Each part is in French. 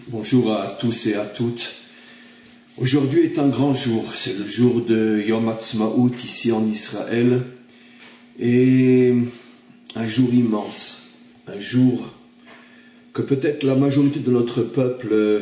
Bonjour à tous et à toutes. Aujourd'hui est un grand jour, c'est le jour de Yom Ha'atzmaut ici en Israël, et un jour immense, un jour que peut-être la majorité de notre peuple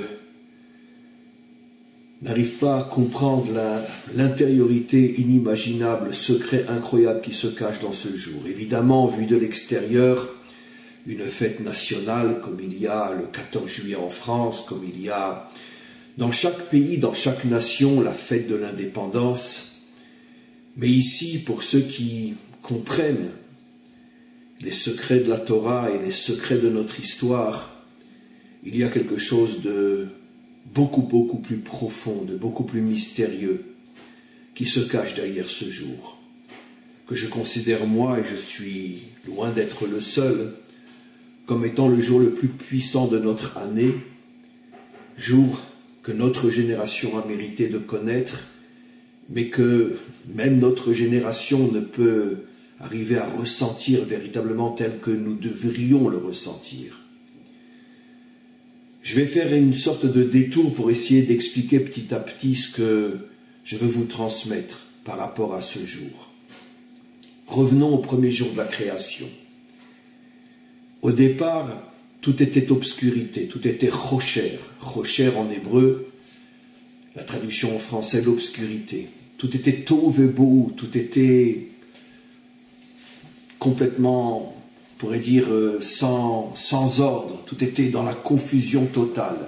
n'arrive pas à comprendre l'intériorité inimaginable, le secret incroyable qui se cache dans ce jour. Évidemment, vu de l'extérieur, une fête nationale comme il y a le 14 juillet en France, comme il y a dans chaque pays, dans chaque nation, la fête de l'indépendance. Mais ici, pour ceux qui comprennent les secrets de la Torah et les secrets de notre histoire, il y a quelque chose de beaucoup plus profond, de beaucoup plus mystérieux qui se cache derrière ce jour, que je considère moi, et je suis loin d'être le seul, comme étant le jour le plus puissant de notre année, jour que notre génération a mérité de connaître, mais que même notre génération ne peut arriver à ressentir véritablement tel que nous devrions le ressentir. Je vais faire une sorte de détour pour essayer d'expliquer petit à petit ce que je veux vous transmettre par rapport à ce jour. Revenons au premier jour de la création. Au départ, tout était obscurité, tout était chocher. Chocher en hébreu, la traduction en français, l'obscurité. Tout était tov et bohu, tout était complètement, on pourrait dire, sans ordre, tout était dans la confusion totale.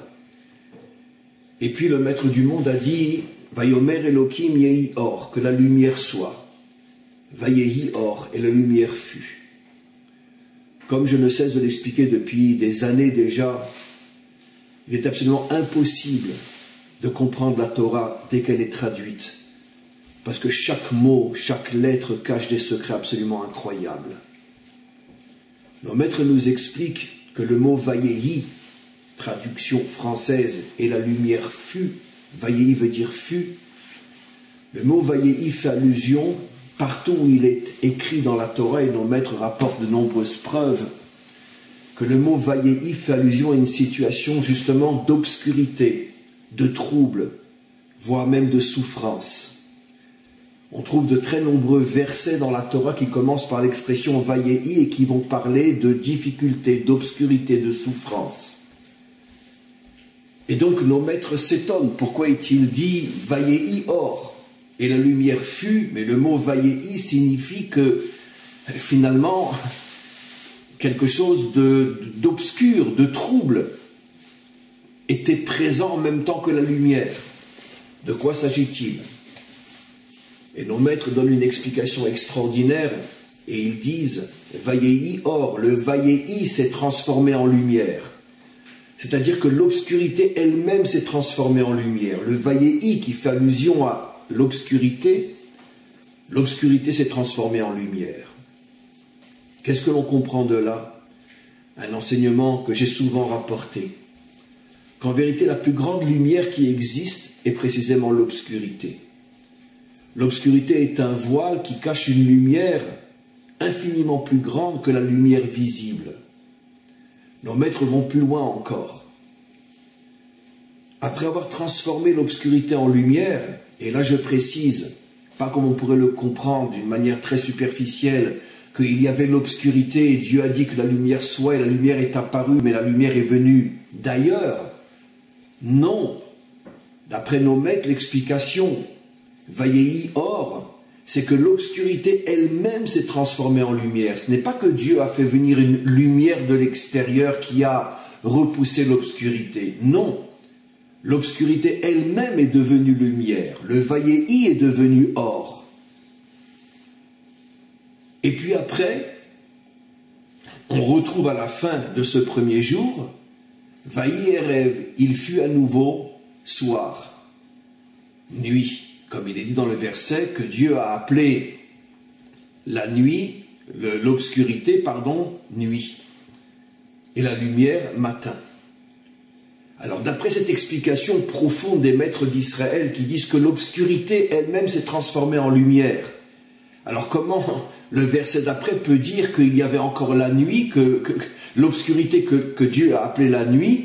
Et puis le maître du monde a dit, Vayomer Elokim yehi or, que la lumière soit. Vayehi or, et la lumière fut. Comme je ne cesse de l'expliquer depuis des années déjà, il est absolument impossible de comprendre la Torah dès qu'elle est traduite, parce que chaque mot, chaque lettre cache des secrets absolument incroyables. Nos maîtres nous expliquent que le mot Vayehi, traduction française, et la lumière fut, Vayehi veut dire fut, le mot Vayehi fait allusion partout où il est écrit dans la Torah, et nos maîtres rapportent de nombreuses preuves, que le mot Vayehi fait allusion à une situation justement d'obscurité, de trouble, voire même de souffrance. On trouve de très nombreux versets dans la Torah qui commencent par l'expression Vayehi et qui vont parler de difficulté, d'obscurité, de souffrance. Et donc nos maîtres s'étonnent, pourquoi est-il dit Vayehi or ? Et la lumière fut, mais le mot Vayehi signifie que, finalement, quelque chose d'obscur, de trouble, était présent en même temps que la lumière. De quoi s'agit-il ? Et nos maîtres donnent une explication extraordinaire, et ils disent, Vayehi or, le Vayehi s'est transformé en lumière. C'est-à-dire que l'obscurité elle-même s'est transformée en lumière. Le Vayehi qui fait allusion à l'obscurité s'est transformée en lumière. Qu'est-ce que l'on comprend de là ? Un enseignement que j'ai souvent rapporté, qu'en vérité la plus grande lumière qui existe est précisément l'obscurité. L'obscurité est un voile qui cache une lumière infiniment plus grande que la lumière visible. Nos maîtres vont plus loin encore. Après avoir transformé l'obscurité en lumière, et là je précise, pas comme on pourrait le comprendre d'une manière très superficielle, qu'il y avait l'obscurité et Dieu a dit que la lumière soit et la lumière est apparue, mais la lumière est venue d'ailleurs. Non. D'après nos maîtres, l'explication, Vayehi or, c'est que l'obscurité elle-même s'est transformée en lumière. Ce n'est pas que Dieu a fait venir une lumière de l'extérieur qui a repoussé l'obscurité. Non. L'obscurité elle-même est devenue lumière. Le Vayehi est devenu or. Et puis après, on retrouve à la fin de ce premier jour, Vayi Erev, il fut à nouveau soir, nuit, comme il est dit dans le verset, que Dieu a appelé la nuit, l'obscurité, nuit, et la lumière, matin. Alors d'après cette explication profonde des maîtres d'Israël qui disent que l'obscurité elle-même s'est transformée en lumière, alors comment le verset d'après peut dire qu'il y avait encore la nuit, que l'obscurité que Dieu a appelée la nuit,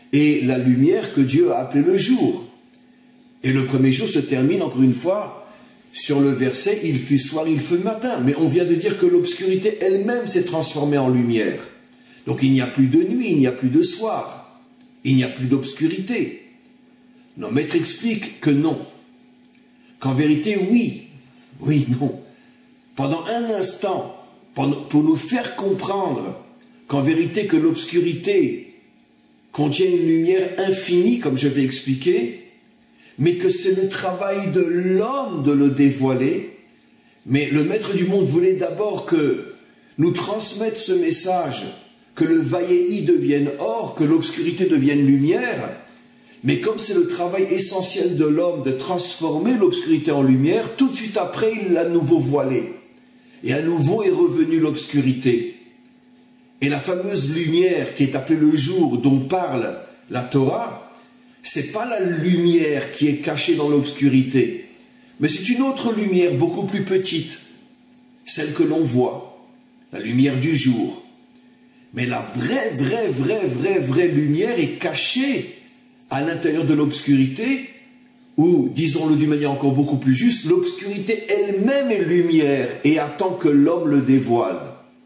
et la lumière que Dieu a appelée le jour. Et le premier jour se termine encore une fois sur le verset « Il fut soir, il fut matin ». Mais on vient de dire que l'obscurité elle-même s'est transformée en lumière. Donc il n'y a plus de nuit, il n'y a plus de soir, il n'y a plus d'obscurité. Nos maîtres expliquent que non. Qu'en vérité, oui, non. Pendant un instant, pour nous faire comprendre qu'en vérité que l'obscurité contient une lumière infinie, comme je vais expliquer, mais que c'est le travail de l'homme de le dévoiler. Mais le maître du monde voulait d'abord que nous transmettre ce message, que le vaillei devienne or, que l'obscurité devienne lumière. Mais comme c'est le travail essentiel de l'homme de transformer l'obscurité en lumière, tout de suite après, il l'a à nouveau voilé. Et à nouveau est revenue l'obscurité. Et la fameuse lumière qui est appelée le jour, dont parle la Torah, c'est pas la lumière qui est cachée dans l'obscurité, mais c'est une autre lumière beaucoup plus petite, celle que l'on voit, la lumière du jour. Mais la vraie lumière est cachée à l'intérieur de l'obscurité, ou, disons-le d'une manière encore beaucoup plus juste, l'obscurité elle-même est lumière et attend que l'homme le dévoile.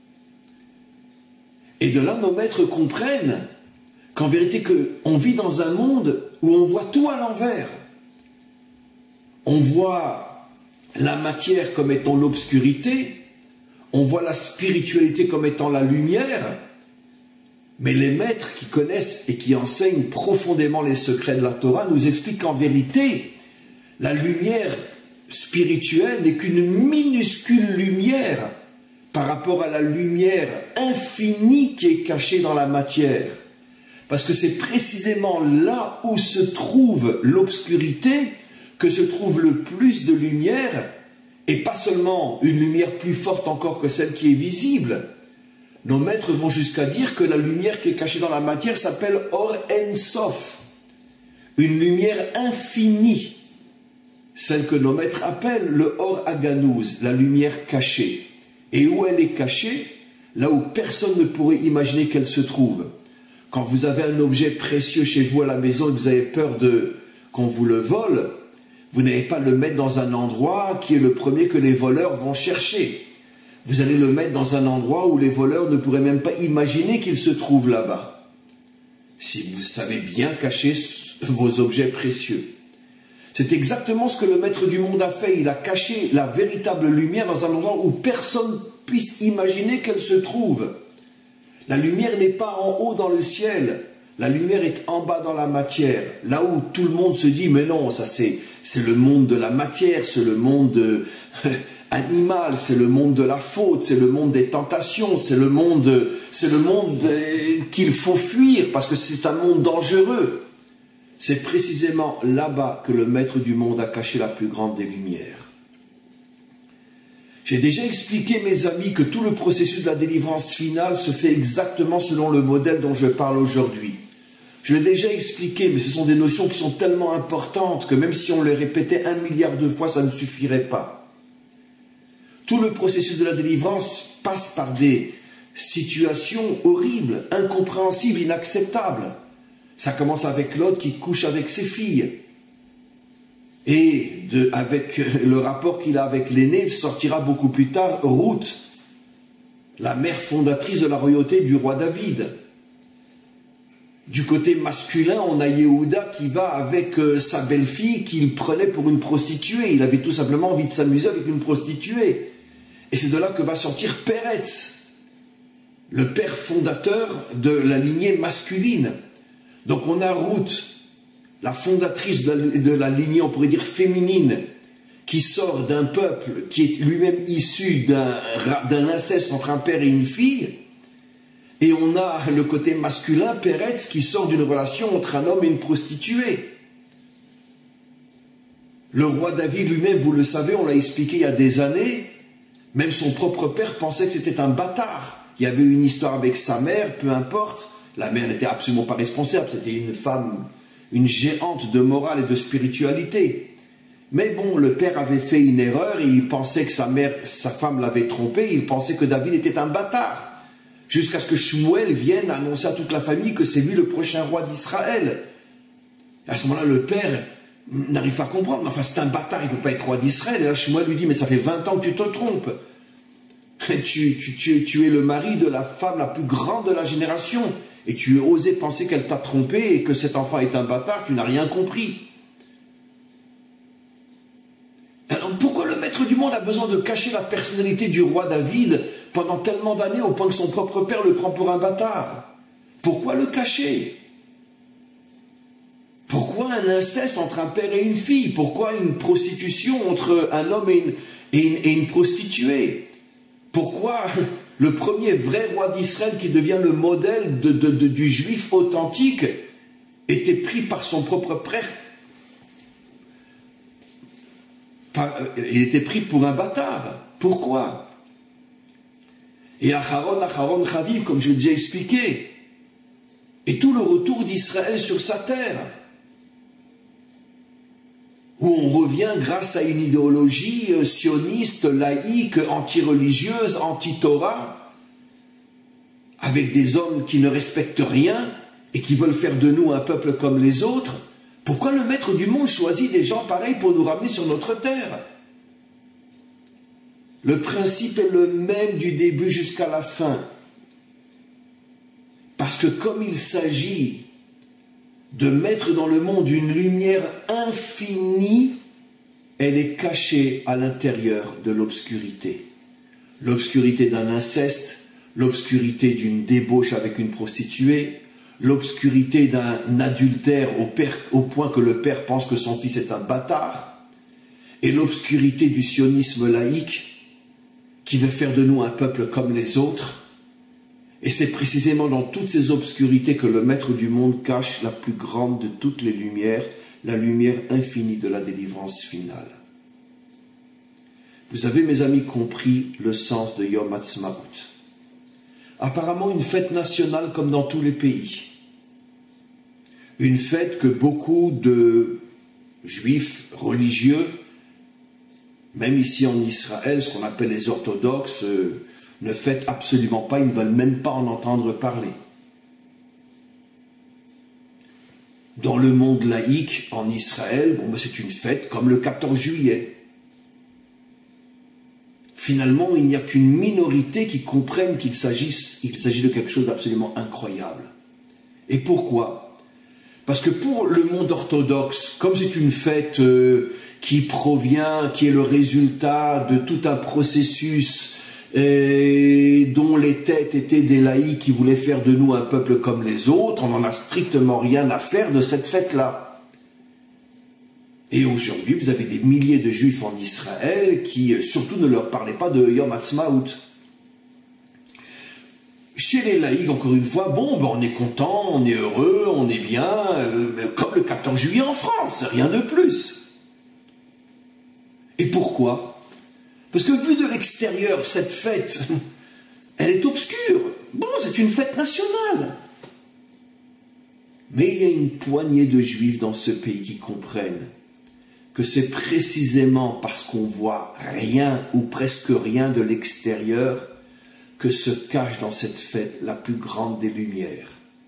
Et de là, nos maîtres comprennent qu'en vérité, on vit dans un monde où on voit tout à l'envers. On voit la matière comme étant l'obscurité, on voit la spiritualité comme étant la lumière, mais les maîtres qui connaissent et qui enseignent profondément les secrets de la Torah nous expliquent qu'en vérité, la lumière spirituelle n'est qu'une minuscule lumière par rapport à la lumière infinie qui est cachée dans la matière. Parce que c'est précisément là où se trouve l'obscurité que se trouve le plus de lumière, et pas seulement une lumière plus forte encore que celle qui est visible. Nos maîtres vont jusqu'à dire que la lumière qui est cachée dans la matière s'appelle Or En Sof, une lumière infinie, celle que nos maîtres appellent le Or Aganouz, la lumière cachée. Et où elle est cachée? Là où personne ne pourrait imaginer qu'elle se trouve. Quand vous avez un objet précieux chez vous à la maison et que vous avez peur qu'on vous le vole, vous n'allez pas le mettre dans un endroit qui est le premier que les voleurs vont chercher. Vous allez le mettre dans un endroit où les voleurs ne pourraient même pas imaginer qu'il se trouve là-bas. Si vous savez bien cacher vos objets précieux. C'est exactement ce que le maître du monde a fait. Il a caché la véritable lumière dans un endroit où personne puisse imaginer qu'elle se trouve. La lumière n'est pas en haut dans le ciel. La lumière est en bas dans la matière. Là où tout le monde se dit, mais non, ça c'est le monde de la matière, c'est le monde animal, c'est le monde de la faute, c'est le monde des tentations, c'est le monde qu'il faut fuir parce que c'est un monde dangereux. C'est précisément là-bas que le maître du monde a caché la plus grande des lumières. J'ai déjà expliqué, mes amis, que tout le processus de la délivrance finale se fait exactement selon le modèle dont je parle aujourd'hui. Je l'ai déjà expliqué, mais ce sont des notions qui sont tellement importantes que même si on les répétait 1 milliard de fois, ça ne suffirait pas. Tout le processus de la délivrance passe par des situations horribles, incompréhensibles, inacceptables. Ça commence avec Lot qui couche avec ses filles. Et avec le rapport qu'il a avec l'aîné, sortira beaucoup plus tard Ruth, la mère fondatrice de la royauté du roi David. Du côté masculin, on a Yehuda qui va avec sa belle-fille qu'il prenait pour une prostituée. Il avait tout simplement envie de s'amuser avec une prostituée. Et c'est de là que va sortir Péretz, le père fondateur de la lignée masculine. Donc on a Ruth, la fondatrice de la lignée, on pourrait dire féminine, qui sort d'un peuple qui est lui-même issu d'un inceste entre un père et une fille. Et on a le côté masculin, Péretz, qui sort d'une relation entre un homme et une prostituée. Le roi David lui-même, vous le savez, on l'a expliqué il y a des années, même son propre père pensait que c'était un bâtard. Il y avait une histoire avec sa mère, peu importe. La mère n'était absolument pas responsable, c'était une femme, une géante de morale et de spiritualité. Mais bon, le père avait fait une erreur et il pensait que sa femme l'avait trompé, il pensait que David était un bâtard. jusqu'à ce que Shmuel vienne annoncer à toute la famille que c'est lui le prochain roi d'Israël. Et à ce moment-là, le père n'arrive pas à comprendre. Enfin, c'est un bâtard, il ne peut pas être roi d'Israël. Et là, Shmuel lui dit, mais ça fait 20 ans que tu te trompes. Tu es le mari de la femme la plus grande de la génération. Et tu as osé penser qu'elle t'a trompé et que cet enfant est un bâtard, tu n'as rien compris. Alors, pourquoi le maître du monde a besoin de cacher la personnalité du roi David pendant tellement d'années au point que son propre père le prend pour un bâtard? Pourquoi le cacher? Pourquoi un inceste entre un père et une fille? Pourquoi une prostitution entre un homme et une prostituée? Pourquoi le premier vrai roi d'Israël qui devient le modèle du juif authentique était pris par son propre père? Il était pris pour un bâtard. Pourquoi? Et Acharon Chaviv, comme je l'ai déjà expliqué, est tout le retour d'Israël sur sa terre, où on revient grâce à une idéologie sioniste, laïque, anti-religieuse, anti-Torah, avec des hommes qui ne respectent rien et qui veulent faire de nous un peuple comme les autres. Pourquoi le maître du monde choisit des gens pareils pour nous ramener sur notre terre? Le principe est le même du début jusqu'à la fin. Parce que comme il s'agit de mettre dans le monde une lumière infinie, elle est cachée à l'intérieur de l'obscurité. L'obscurité d'un inceste, l'obscurité d'une débauche avec une prostituée, l'obscurité d'un adultère au point que le père pense que son fils est un bâtard, et l'obscurité du sionisme laïque qui veut faire de nous un peuple comme les autres. Et c'est précisément dans toutes ces obscurités que le maître du monde cache la plus grande de toutes les lumières, la lumière infinie de la délivrance finale. Vous avez, mes amis, compris le sens de Yom Ha'atzmaut. Apparemment une fête nationale comme dans tous les pays. Une fête que beaucoup de juifs religieux, même ici en Israël, ce qu'on appelle les orthodoxes, ne fêtent absolument pas, ils ne veulent même pas en entendre parler. Dans le monde laïque, en Israël, c'est une fête comme le 14 juillet. Finalement, il n'y a qu'une minorité qui comprenne qu'il s'agit de quelque chose d'absolument incroyable. Et pourquoi? Parce que pour le monde orthodoxe, comme c'est une fête qui est le résultat de tout un processus dont les têtes étaient des laïcs qui voulaient faire de nous un peuple comme les autres, on n'en a strictement rien à faire de cette fête-là. Et aujourd'hui, vous avez des milliers de juifs en Israël qui, surtout, ne leur parlez pas de Yom Ha'atzmaut. Chez les laïcs, encore une fois, on est content, on est heureux, on est bien, comme le 14 juillet en France, rien de plus. Et pourquoi? Parce que vu de l'extérieur, cette fête, elle est obscure. C'est une fête nationale. Mais il y a une poignée de juifs dans ce pays qui comprennent que c'est précisément parce qu'on voit rien ou presque rien de l'extérieur que se cache dans cette fête la plus grande des lumières.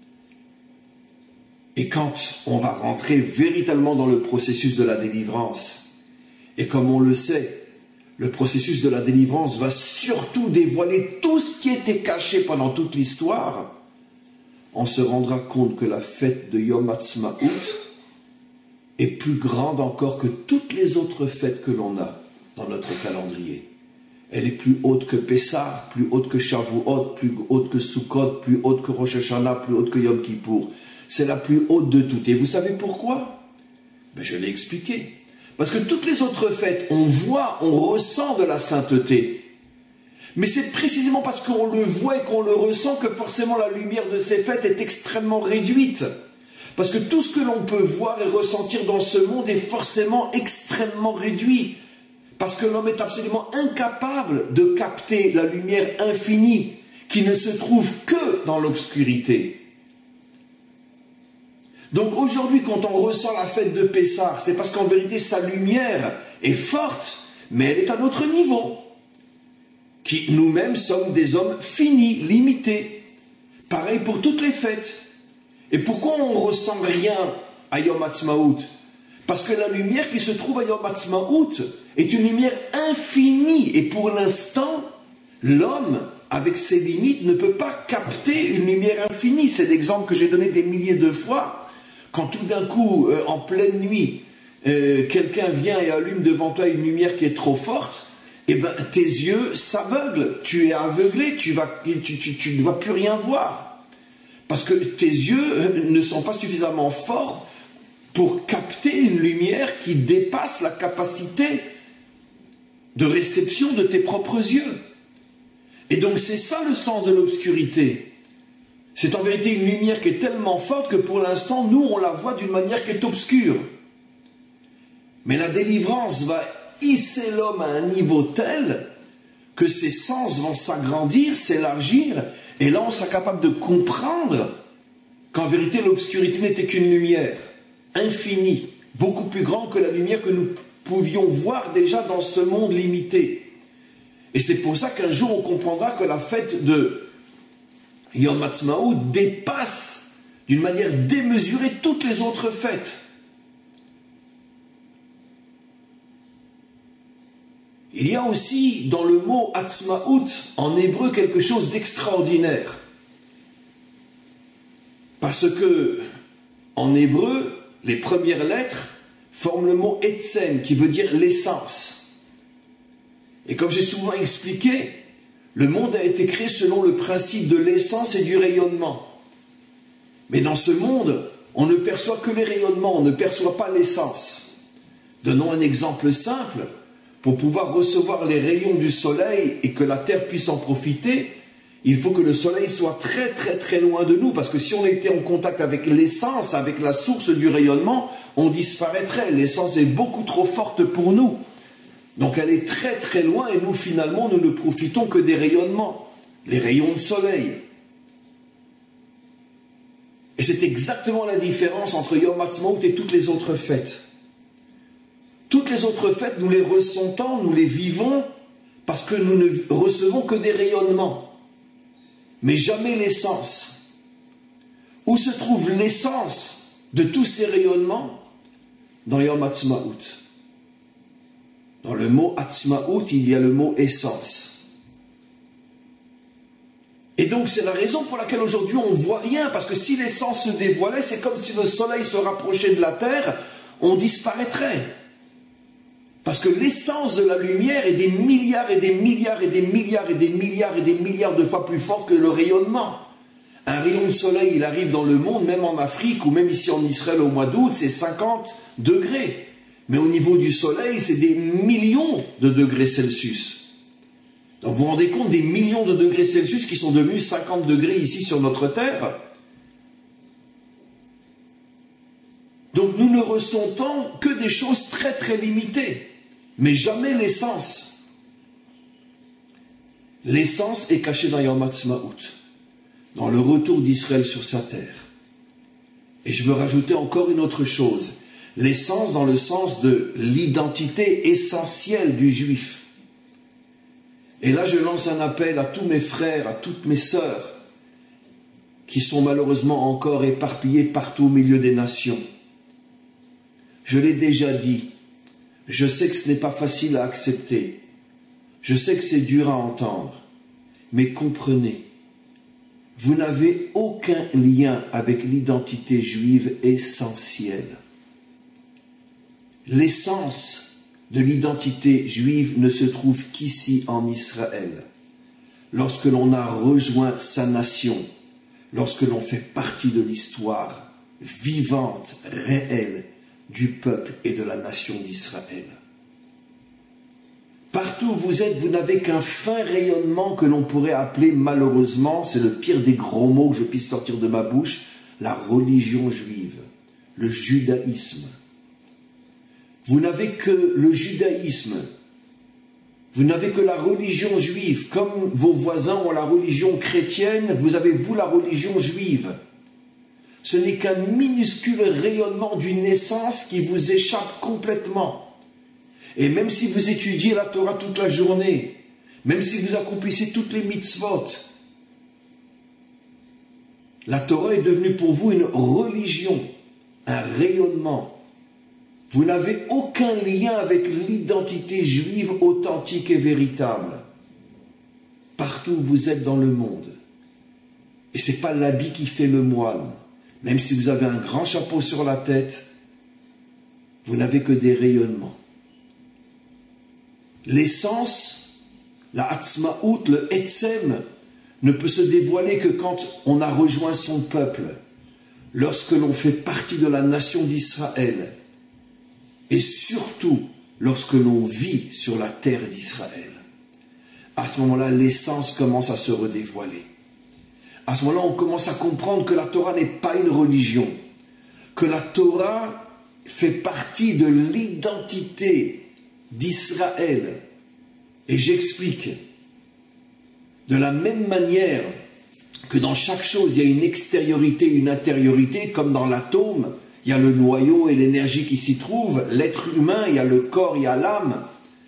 Et quand on va rentrer véritablement dans le processus de la délivrance, et comme on le sait, le processus de la délivrance va surtout dévoiler tout ce qui était caché pendant toute l'histoire, on se rendra compte que la fête de Yom Ha'atzmaut est plus grande encore que toutes les autres fêtes que l'on a dans notre calendrier. Elle est plus haute que Pessah, plus haute que Shavuot, plus haute que Sukkot, plus haute que Rosh Hashanah, plus haute que Yom Kippour. C'est la plus haute de toutes. Et vous savez pourquoi? Je l'ai expliqué. Parce que toutes les autres fêtes, on voit, on ressent de la sainteté. Mais c'est précisément parce qu'on le voit et qu'on le ressent que forcément la lumière de ces fêtes est extrêmement réduite. Parce que tout ce que l'on peut voir et ressentir dans ce monde est forcément extrêmement réduit. Parce que l'homme est absolument incapable de capter la lumière infinie qui ne se trouve que dans l'obscurité. Donc aujourd'hui, quand on ressent la fête de Pessah, c'est parce qu'en vérité, sa lumière est forte, mais elle est à notre niveau. Qui nous-mêmes sommes des hommes finis, limités. Pareil pour toutes les fêtes. Et pourquoi on ne ressent rien à Yom Ha'atzmaut? Parce que la lumière qui se trouve à Yom Ha'atzmaut est une lumière infinie. Et pour l'instant, l'homme, avec ses limites, ne peut pas capter une lumière infinie. C'est l'exemple que j'ai donné des milliers de fois. Quand tout d'un coup, en pleine nuit, quelqu'un vient et allume devant toi une lumière qui est trop forte, eh ben, tes yeux s'aveuglent. Tu es aveuglé, tu ne vas plus rien voir. Parce que tes yeux ne sont pas suffisamment forts pour capter une lumière qui dépasse la capacité de réception de tes propres yeux. Et donc c'est ça le sens de l'obscurité. C'est en vérité une lumière qui est tellement forte que pour l'instant, nous, on la voit d'une manière qui est obscure. Mais la délivrance va hisser l'homme à un niveau tel que ses sens vont s'agrandir, s'élargir, et là on sera capable de comprendre qu'en vérité l'obscurité n'était qu'une lumière infinie, beaucoup plus grande que la lumière que nous pouvions voir déjà dans ce monde limité. Et c'est pour ça qu'un jour on comprendra que la fête de Yom Ha'atzmaut dépasse d'une manière démesurée toutes les autres fêtes. Il y a aussi dans le mot Ha'atzmaut en hébreu quelque chose d'extraordinaire. Parce que en hébreu, les premières lettres forment le mot Etzem qui veut dire l'essence. Et comme j'ai souvent expliqué, le monde a été créé selon le principe de l'essence et du rayonnement. Mais dans ce monde, on ne perçoit que les rayonnements, on ne perçoit pas l'essence. Donnons un exemple simple. Pour pouvoir recevoir les rayons du soleil et que la terre puisse en profiter, il faut que le soleil soit très très très loin de nous, parce que si on était en contact avec l'essence, avec la source du rayonnement, on disparaîtrait. L'essence est beaucoup trop forte pour nous. Donc elle est très très loin et nous finalement nous ne profitons que des rayonnements, les rayons de soleil. Et c'est exactement la différence entre Yom Ha'atzmaut et toutes les autres fêtes. Toutes les autres fêtes, nous les ressentons, nous les vivons, parce que nous ne recevons que des rayonnements, mais jamais l'essence. Où se trouve l'essence de tous ces rayonnements? Dans Yom Ha'atzmaut. Dans le mot Ha'atzmaut, il y a le mot essence. Et donc c'est la raison pour laquelle aujourd'hui on ne voit rien, parce que si l'essence se dévoilait, c'est comme si le soleil se rapprochait de la terre, on disparaîtrait. Parce que l'essence de la lumière est des milliards et des milliards et des milliards et des milliards et des milliards de fois plus forte que le rayonnement. Un rayon de soleil, il arrive dans le monde, même en Afrique ou même ici en Israël au mois d'août, c'est 50 degrés. Mais au niveau du soleil, c'est des millions de degrés Celsius. Donc vous vous rendez compte des millions de degrés Celsius qui sont devenus 50 degrés ici sur notre Terre? Donc nous ne ressentons que des choses très très limitées. Mais jamais l'essence. L'essence est cachée dans Yom Ha'atzmaut, dans le retour d'Israël sur sa terre. Et je veux rajouter encore une autre chose. L'essence dans le sens de l'identité essentielle du juif. Et là je lance un appel à tous mes frères, à toutes mes sœurs, qui sont malheureusement encore éparpillés partout au milieu des nations. Je l'ai déjà dit. Je sais que ce n'est pas facile à accepter. Je sais que c'est dur à entendre. Mais comprenez, vous n'avez aucun lien avec l'identité juive essentielle. L'essence de l'identité juive ne se trouve qu'ici en Israël. Lorsque l'on a rejoint sa nation, lorsque l'on fait partie de l'histoire vivante, réelle, du peuple et de la nation d'Israël. Partout où vous êtes, vous n'avez qu'un fin rayonnement que l'on pourrait appeler malheureusement, c'est le pire des gros mots que je puisse sortir de ma bouche, la religion juive, le judaïsme. Vous n'avez que le judaïsme, vous n'avez que la religion juive, comme vos voisins ont la religion chrétienne, vous avez vous la religion juive. Ce n'est qu'un minuscule rayonnement d'une essence qui vous échappe complètement. Et même si vous étudiez la Torah toute la journée, même si vous accomplissez toutes les mitzvot, La Torah est devenue pour vous une religion, un rayonnement. Vous n'avez aucun lien avec l'identité juive authentique et véritable. Partout où vous êtes dans le monde. Et ce n'est pas l'habit qui fait le moine. Même si vous avez un grand chapeau sur la tête, vous n'avez que des rayonnements. L'essence, la Hatzmaout, le Etzem, ne peut se dévoiler que quand on a rejoint son peuple, lorsque l'on fait partie de la nation d'Israël, et surtout lorsque l'on vit sur la terre d'Israël. À ce moment-là, l'essence commence à se redévoiler. À ce moment-là, on commence à comprendre que la Torah n'est pas une religion, que la Torah fait partie de l'identité d'Israël. Et j'explique. De la même manière que dans chaque chose, il y a une extériorité, une intériorité, comme dans l'atome, il y a le noyau et l'énergie qui s'y trouvent, l'être humain, il y a le corps, il y a l'âme.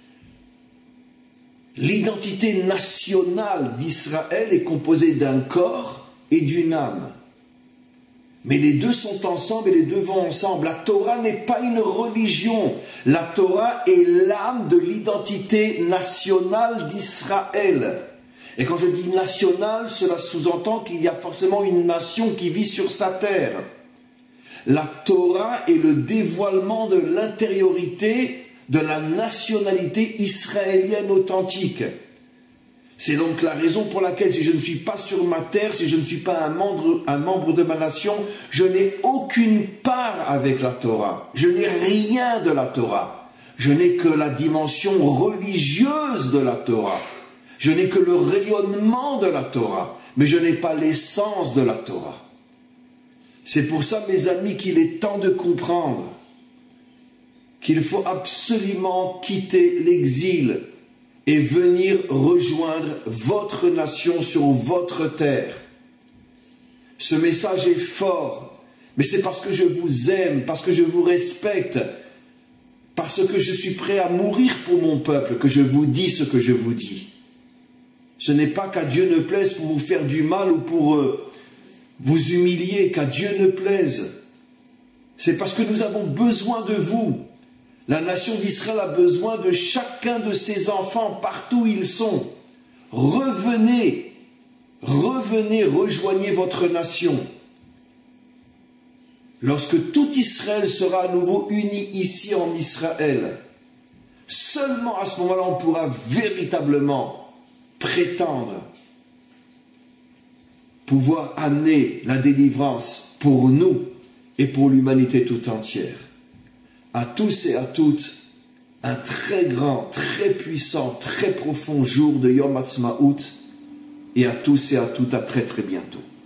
L'identité nationale d'Israël est composée d'un corps et d'une âme. Mais les deux sont ensemble et les deux vont ensemble. La Torah n'est pas une religion. La Torah est l'âme de l'identité nationale d'Israël. Et quand je dis nationale, cela sous-entend qu'il y a forcément une nation qui vit sur sa terre. La Torah est le dévoilement de l'intériorité de la nationalité israélienne authentique. C'est donc la raison pour laquelle si je ne suis pas sur ma terre, si je ne suis pas un membre de ma nation, je n'ai aucune part avec la Torah. Je n'ai rien de la Torah. Je n'ai que la dimension religieuse de la Torah. Je n'ai que le rayonnement de la Torah, mais je n'ai pas l'essence de la Torah. C'est pour ça, mes amis, qu'il est temps de comprendre qu'il faut absolument quitter l'exil et venir rejoindre votre nation sur votre terre. Ce message est fort, mais c'est parce que je vous aime, parce que je vous respecte, parce que je suis prêt à mourir pour mon peuple que je vous dis ce que je vous dis. Ce n'est pas qu'à Dieu ne plaise pour vous faire du mal ou pour vous humilier, qu'à Dieu ne plaise. C'est parce que nous avons besoin de vous. La nation d'Israël a besoin de chacun de ses enfants partout où ils sont. Revenez, revenez, rejoignez votre nation. Lorsque tout Israël sera à nouveau uni ici en Israël, seulement à ce moment-là on pourra véritablement prétendre pouvoir amener la délivrance pour nous et pour l'humanité tout entière. À tous et à toutes, un très grand, très puissant, très profond jour de Yom Ha'atzmaut, et à tous et à toutes, à très très bientôt.